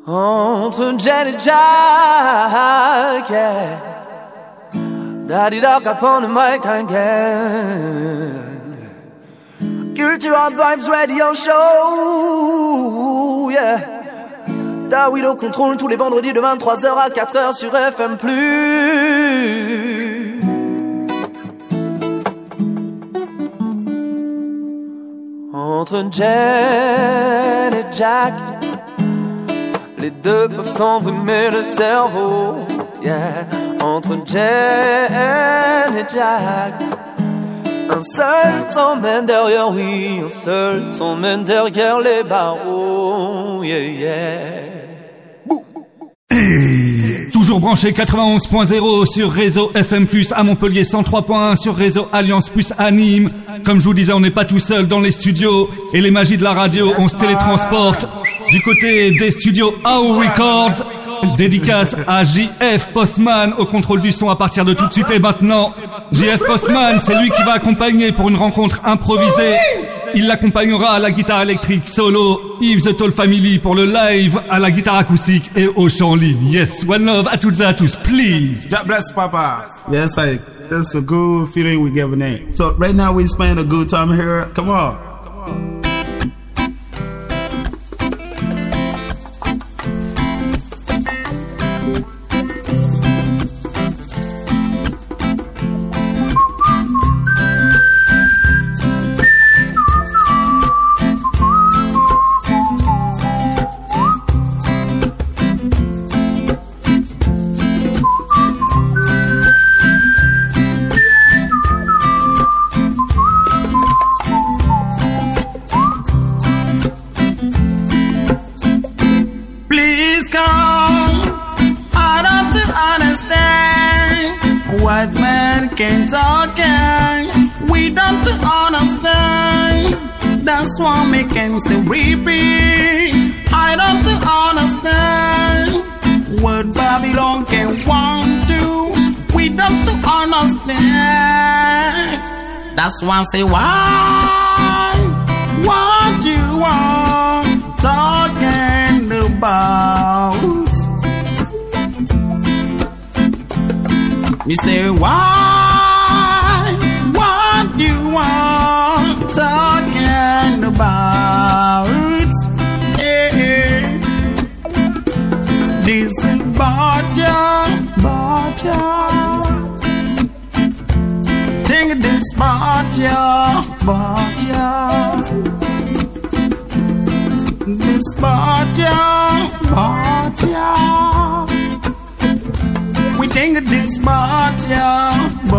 Entre Jen et Jack, yeah. Daddy Doc up on the mic again. Cultural Vibes Radio Show, yeah. Dawido contrôle tous les vendredis de 23h à 4h sur FM+. Entre Jen et Jack, les deux peuvent t'envenimer le cerveau, yeah. Entre Jen et Jack, un seul t'emmène derrière, oui, un seul t'emmène derrière les barreaux, yeah, yeah. Hey, toujours branché 91.0 sur réseau FM+, à Montpellier, 103.1 sur réseau Alliance Plus à Nîmes. Comme je vous disais, on n'est pas tout seul dans les studios et les magies de la radio, on se télétransporte du côté des studios AO Records. Dédicace à JF Postman au contrôle du son à partir de tout de suite et maintenant. JF Postman, c'est lui qui va accompagner pour une rencontre improvisée. Il l'accompagnera à la guitare électrique solo, Yves The Tall Family pour le live à la guitare acoustique et au chant lead. Yes, one love à toutes et à tous, please. God bless Papa. Yes, it's a good feeling we're giving it. So right now we're spending a good time here. Come on. That's why me can say repeat. I don't understand what Babylon can want to. We don't understand. That's why I say why? What you are talking about? Me say why? What you are talking about? Yeah. This is Baja. Think this Baja. This Baja. We think this Baja.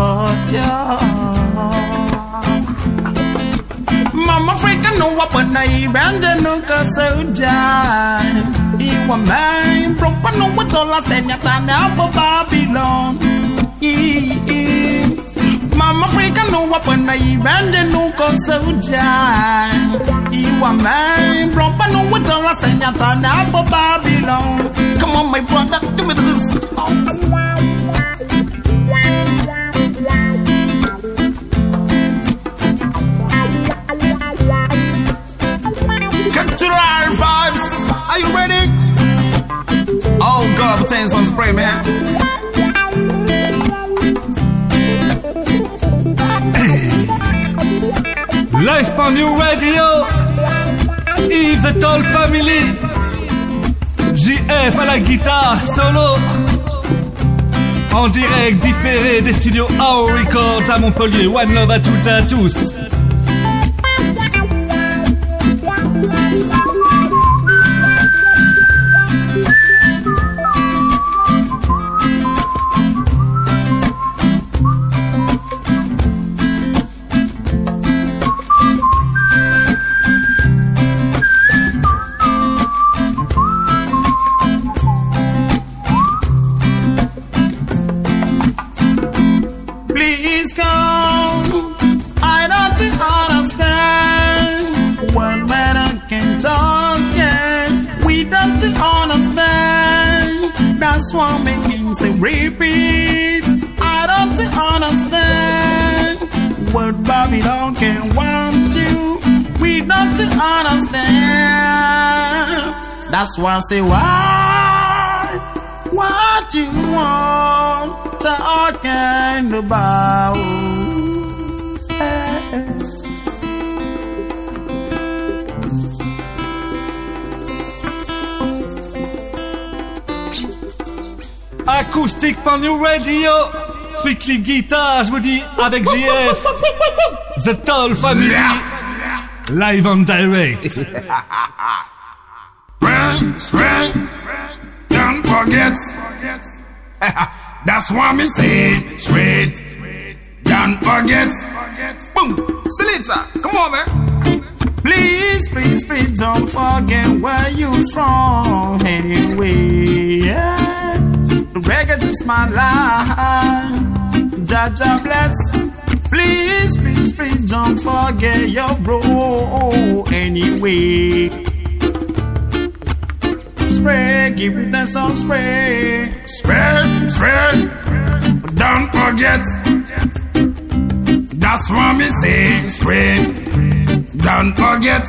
Mama Africa no what na ibanja no kasoja. Iwa man proper no what all I send ya na Babylon. Mama Africa no what na ibanja no kasoja. Iwa man proper no what all I send ya na Babylon. Come on my brother, give me this. Cultural vibes. Are you ready? Oh God, obtain some spray, man. Live on your radio, Yves The Tall Family, JF à la guitare solo, en direct différé des studios AO Records à Montpellier. One love à toutes et à tous. Repeat. I don't understand what Babylon can want to. We don't understand. That's why I say, why? What you want talking about? Acoustic Panu Radio, Strictly Guitar, je vous dis, avec JF, The Tall Family, live on direct. Straight, don't forget. That's what me say. Straight, don't forget. Boom, Selita, come on, man. Please, please, please don't forget where you from anyway. Yeah. Reggae is my life. Jaja bless. Please, please, please don't forget your bro anyway. Spray, give me that song, spray. Spray, don't forget. That's what me say. Spray, don't forget.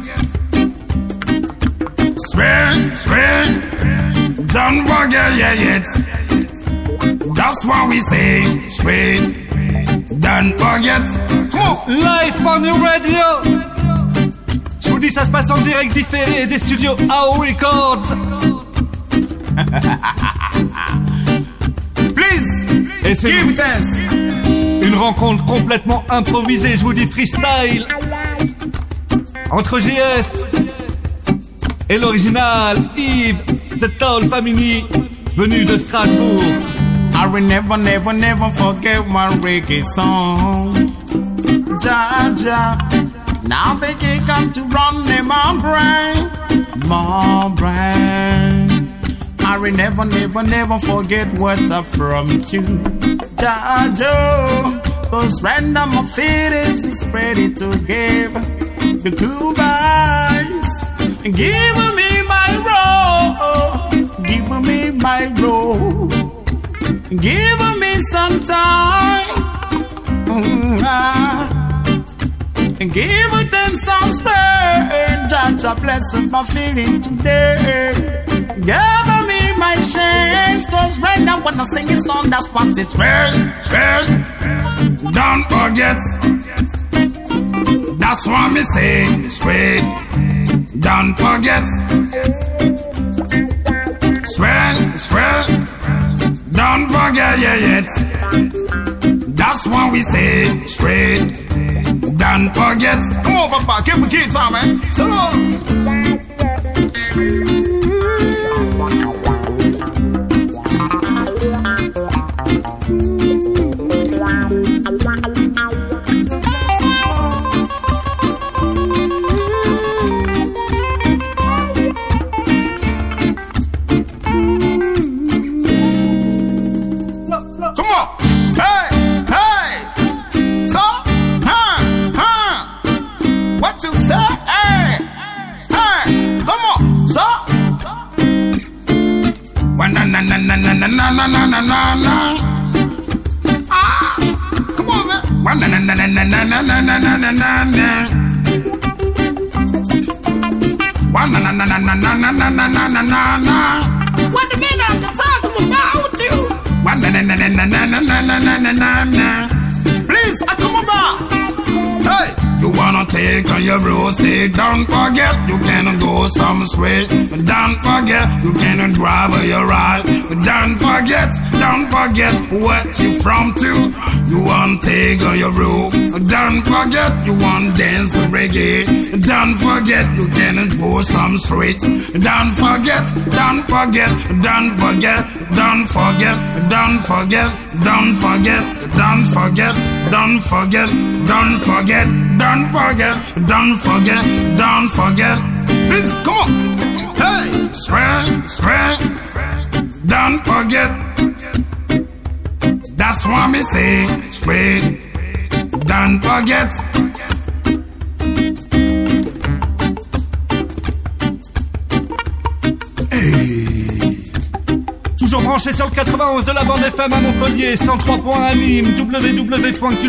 Spray, don't forget yet. That's what we say. Spray, don't forget. Come on, live Panu Radio. Je vous dis, ça se passe en direct différé des studios AO Records. Please, et c'est give it us. Une rencontre complètement improvisée, je vous dis freestyle, entre JF et l'original Yves, The Tall Family, venu de Strasbourg. I will never, never, never forget my reggae song. Jaja. Now they can come to run in my brain. I will never, never, never forget what I from to Jajo. Cause random feelings is ready to give the goodbyes. Give me my role. Give me my role. Give me some time. Give them some space. Jaja bless my feeling today. Give me my chance. Cause right now when I sing a song, that's what it's Straight, don't forget. That's what me say. Straight, don't forget. Straight, don't forget yet. That's what we say. Straight, don't forget. Come on, Papa, give me guitar, man. So long. Come on, man. What the man I'm talking about you? Please, I come about. Hey, you wanna take on your bro, say don't forget you can go some straight. Don't forget you can drive your ride. Don't forget what you from to. You want take on your bro. Don't forget you want dance reggae. Don't forget you can go some straight. Don't forget. Please come on. Hey, straight. Don't forget. That's what me say. Straight. Don't forget. Toujours branché sur le 91 de la bande FM à Montpellier, 103.1 à Nîmes,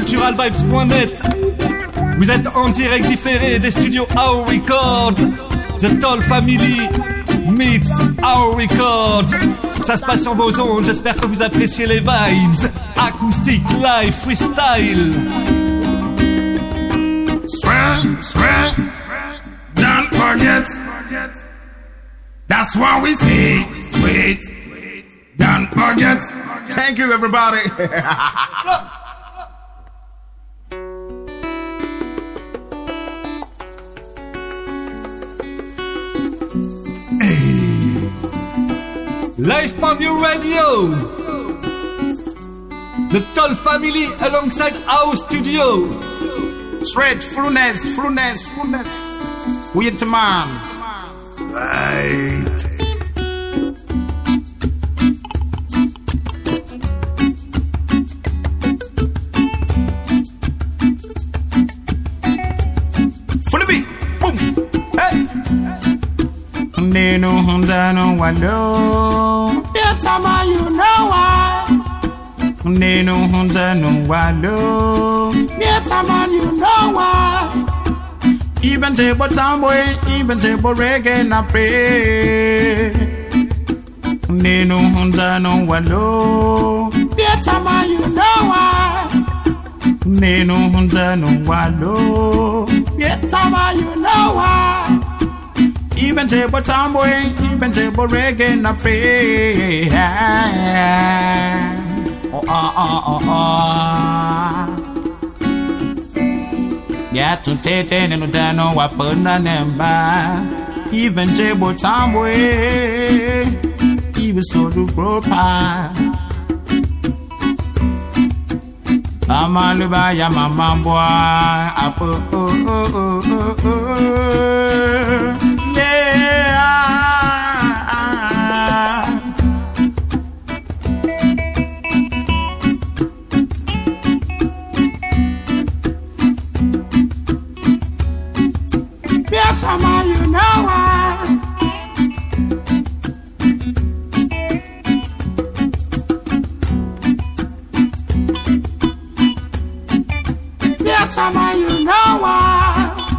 www.culturalvibes.net. Vous êtes en direct différé des studios AO Records. The Toll Family meets Our Records. Ça se passe sur vos ondes, j'espère que vous appréciez les vibes. Acoustique, live, freestyle. Swear, don't forget. That's why we say, wait, don't forget. Thank you, everybody. Live Pandu Radio. The Toll Family alongside our studio. Straight, fullness. We it man. Right. Full beat. Boom. Hey. Nenu hundano walo. Yatama you know why. Nenu hundano walo. Yatama you know why. Even table tamboy, even table reggae na pray. Nenu hundano walo. Yatama you know why. Nenu hundano walo. Yatama you know why. Even table tamboy, even table reggae na pray. Ya tu tete nenu dano wapona nemba. Even table tamboy, even so do propa. Amaluba ya mama boy, apo Yatama, you know why. Yatama, you know why.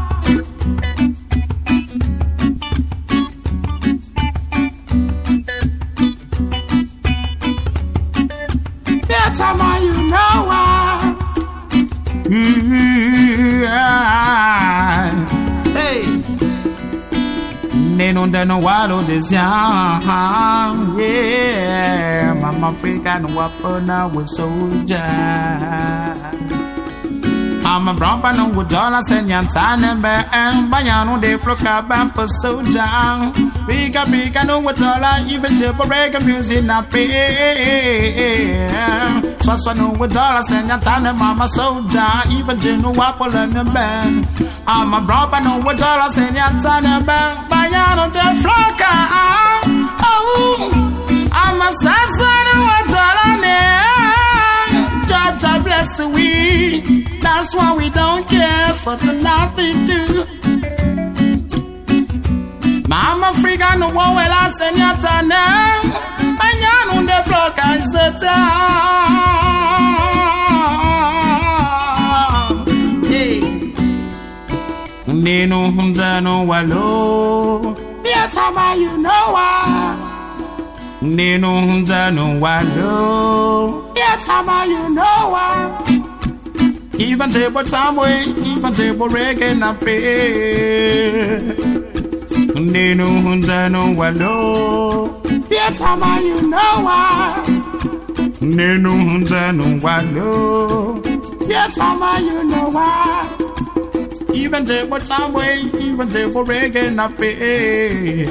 Yatama, you know why. Neno dano walo desya, yeah. Mama Africa no wapona with soldier. I'm a brompa no with dollars and yantane be and bayano de floka bampa soldier. Pika no with dollar even table reggae music na pay. Swaswa no with dollars and yantane mama soldier even jeno wapol and the band. I'm a brompa no with dollars and yantane band. Bayano de floka. Oh, I'm a sassan with dollar name. Jaja bless we. That's why we don't care for the nothing do. Mama Africa no one will ask any time. Manyan on the floor can sit down. Hey, Neno Hundano Wallo. Yatama, you know why. Neno Hundano Wallo. Yatama, you know why. Even table tamboy, even table reggae na pray. Nenu hundano walo. Yatama, you know why. Nenu hundano walo. Yatama, you know why. Even table tamboy, even table reggae na pray.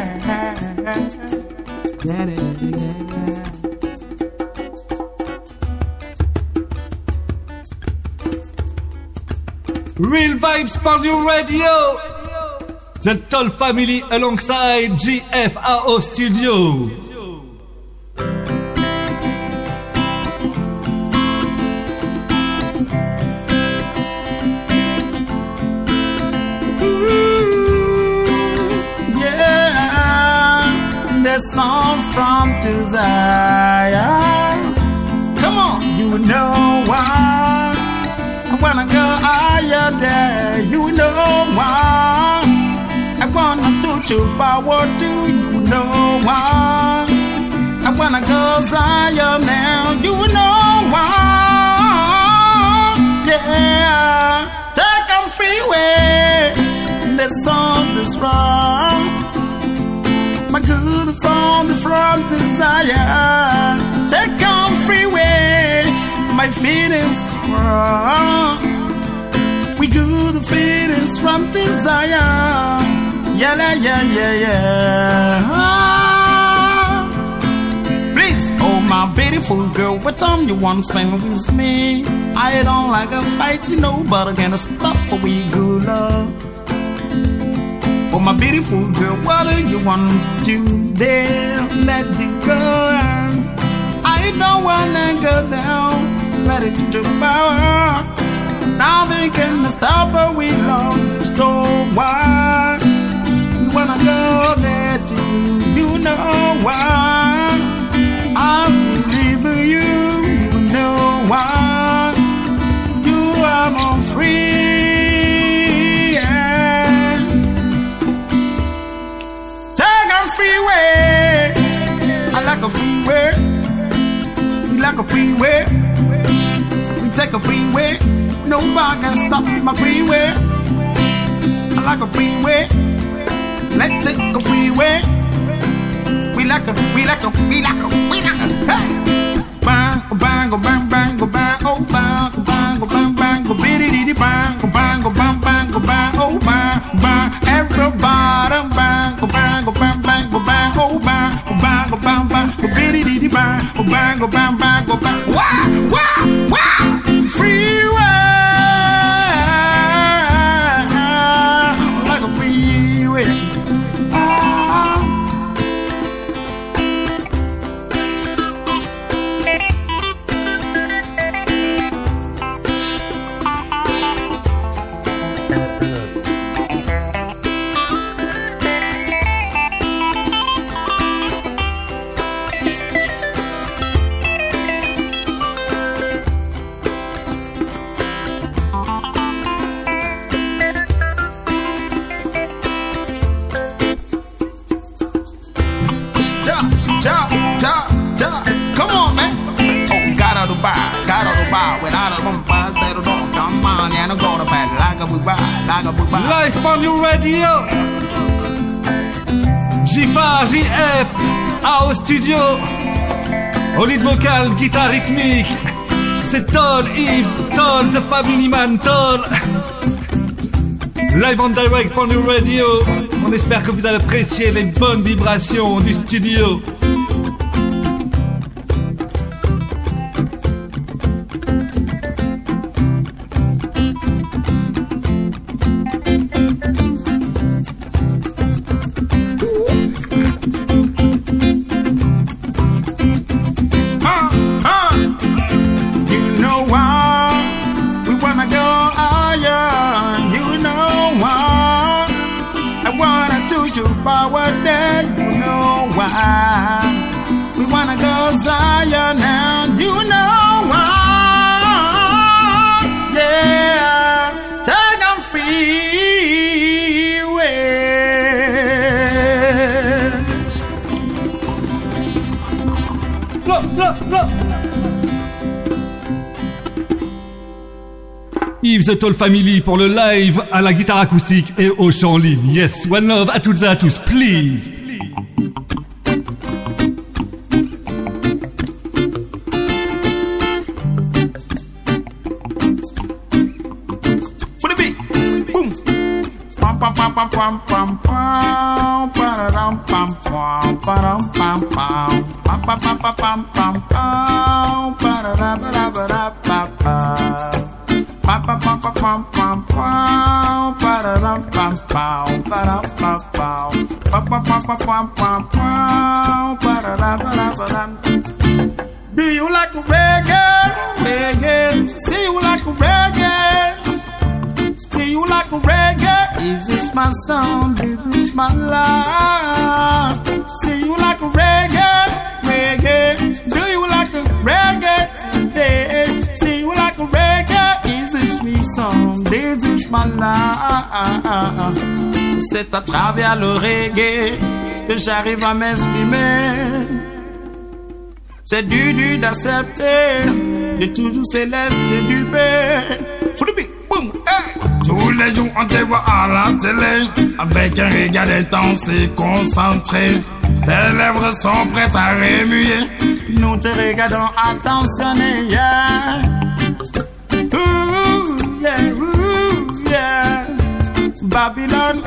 Real Vibes Pandu Radio. The Toll Family alongside GFAO Studio. Yeah, the song from Desire. Come on, you know why. I wanna go higher there, you know why. I wanna your power, do you know why? I wanna go Zion now, you know why? Yeah, take on freeway, the song is wrong. My good is on the front desire. Take on freeway, my feelings wrong. We good feelings from desire. Yeah, yeah, yeah, yeah. Please, oh my beautiful girl, what time you want to spend with me? I don't like a fight, you know, but I can't stop for we good love. Oh my beautiful girl, what do you want to do there? Let it go. I don't wanna go down. Let it do power. Now they can't stop her with love. So why? You wanna go there too? You know why? I believe in you. You know why? You are more free. Freeway, I like a freeway. We like a freeway. We take a freeway. Nobody can stop my freeway. I like a freeway. Let's take a freeway. We like a. Hey! Bang, bang, go bang, bang, go bang, oh bang, go bang, go bang, bang, go biddy diddy bang, go bang, go bang, bang, go bang, oh bang, bang, everybody bang, go bang, go bang, bang, go bang, oh bang, go bang, go bang, bang, go biddy diddy bang, go bang, go bang, bang, go bang, wah, wah, wah, freeway, like a freeway. Come on, man. Oh, got out of the bar. Without a bump, better don't come on. Yeah, I'm gonna bad like a boobah. Live on your radio. J-Far, JF, au studio. Au lead vocal, guitare rythmique. C'est Todd Eves, Todd, The Family Man, Todd. Live on direct on your radio. On espère que vous avez apprécié les bonnes vibrations du studio. We wanna go Zion now, you know why? Yeah, take on freeway. Look, look, look. Yves The Tall Family pour le live à la guitare acoustique et au chant lead. Yes, one love à toutes et à tous, please. Do you like a reggae? Reggae. See you like a reggae. See you like a reggae. Is this my song? Is this my life? See you like a reggae. Reggae. Do you like a reggae today? See you like a reggae. Is this me song? Is this my life? C'est à travers le reggae que j'arrive à m'exprimer. C'est dur d'accepter, de toujours se laisser duper. Tous les jours on te voit à la télé, avec un regard intense et concentré. Tes lèvres sont prêtes à remuer. Nous te regardons attentionnés, yeah. Ooh, yeah, ooh, yeah. Babylon.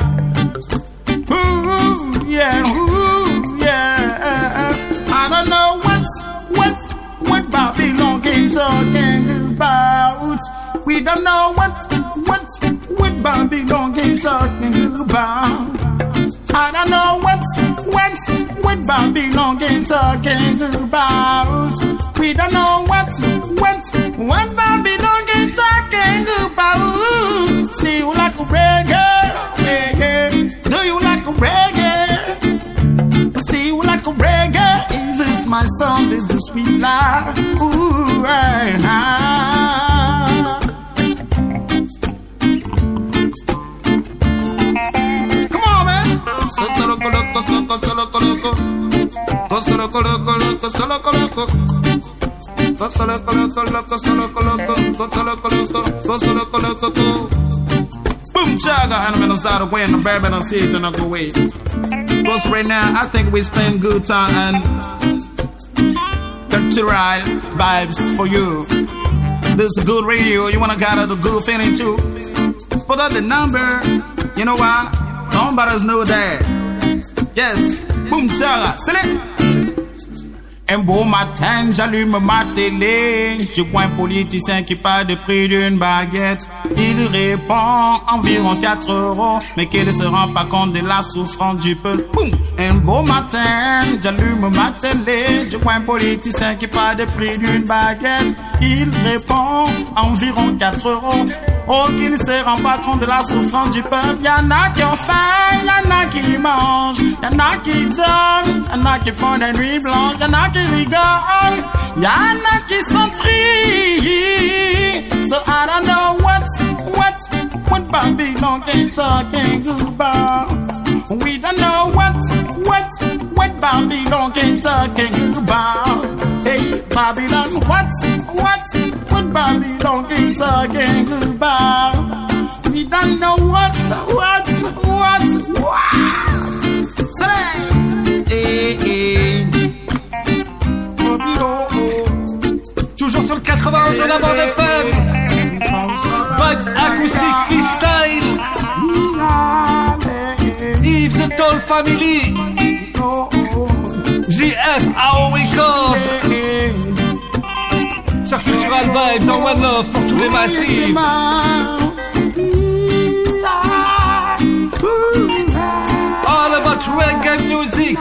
Ooh, yeah, ooh, yeah. I don't know what Babylon can talking about. We don't know what Babylon can talking about. I don't know what Babylon can talking about. We don't know what Babylon can talking about. See you like a reggae, do you like a reggae? See you like a reggae. Is this my song? Is this sweet life? Ooh, right now. Boom chaga and I'm gonna start away and the baby don't see it and I go away. Because right now I think we spend good time and cultural vibes for you. This is good radio, you wanna get the good feeling too. Put out the number, you know what? Nobody's know that. Yes, boom chaga, select. Un beau matin, j'allume ma télé. Je vois un politicien qui parle de prix d'une baguette. Il répond environ 4 €, mais qu'il ne se rend pas compte de la souffrance du peuple. Boum. Un beau matin, j'allume ma télé. Je vois un politicien qui parle de prix d'une baguette. Il répond environ 4 €. Oh, qu'il ne se rend pas compte de la souffrance du peuple. Y'en a qui ont faim, y'en a qui mangent, y'en a qui dorment, y'en a qui font des nuits blanches, y'en a qui rigolent, y'en a qui sont tristes. So I don't know what Babylon can talking about. We don't know what Babylon can talking about. Hey, Babylon, what Babylon can talking about? We don't know what. Say, hey. Toujours sur le 91 de la bande FM. Vibes acoustique freestyle. Yves The Tall Family. JF AO Records. Sur Cultural Vibes en One Love pour tous les massifs. All about reggae music.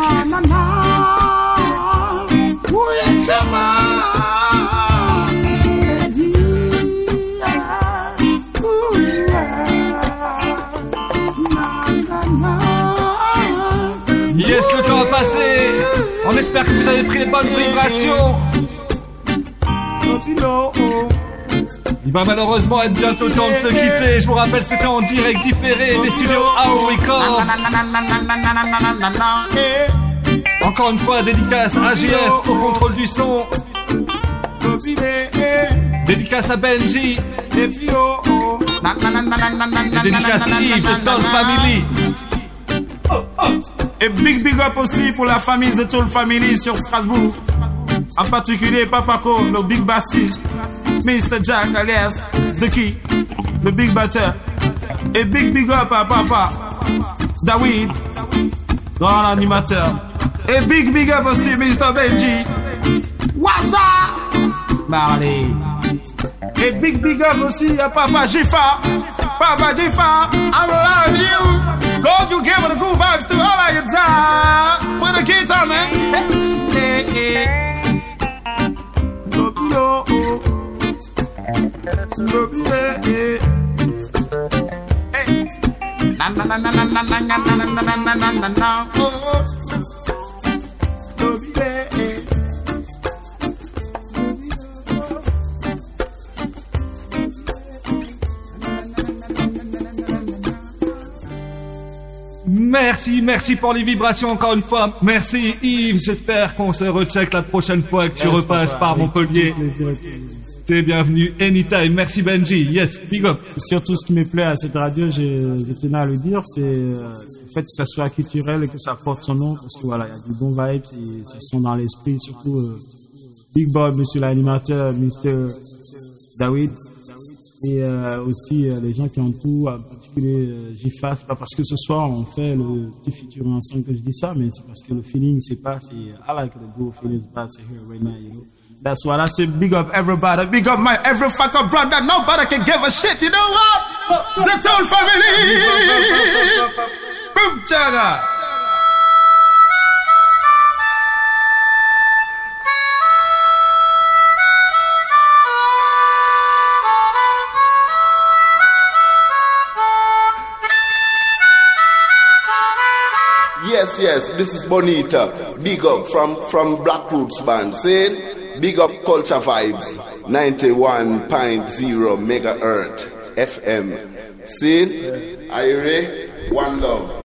Yes, le temps a passé. On espère que vous avez pris les bonnes vibrations. Il va malheureusement être bientôt temps de se quitter. Je vous rappelle, c'était en direct différé des studios AO Records. Encore une fois, dédicace à JF au contrôle du son. Dédicace à Benji. Et dédicace à Yves The Tall Family. Et big up aussi pour la famille The Tall Family sur Strasbourg. En particulier Papaco, le big bassiste, Mr. Jack alias The Key, le big batteur. Et big up à Papa David, grand animateur. Et big up aussi Mr. Benji. What's up? Marley. Et big up aussi à Papa Jifa. Papa Jifa, I'm around you. Go, you give it the good vibes to all of your time. With the guitar, man. Hey. Merci pour les vibrations encore une fois. Merci Yves, j'espère qu'on se recheck la prochaine fois que tu repasses par Montpellier. T'es bienvenu anytime. Merci Benji. Yes, big up. Surtout ce qui me plaît à cette radio, je tenais à le dire, c'est le fait que ça soit culturel et que ça porte son nom, parce que voilà, il y a du bon vibe, et ça sent dans l'esprit, surtout Big Boy, monsieur l'animateur, Mr. David, et aussi les gens qui entourent, en particulier J-Fast. C'est pas parce que ce soir on fait le petit featuring ensemble que je dis ça, mais c'est parce que le feeling c'est pas, I like the good feelings pass here right now, you know. That's why I say big up everybody, big up my every fucker brother, nobody can give a shit, you know what? The whole family! Boom, chaga! Yes, this is Bonita. Big up from Black Roots Band. Saying, big up Culture Vibes, 91.0 megahertz FM. Saying, Ire, one love.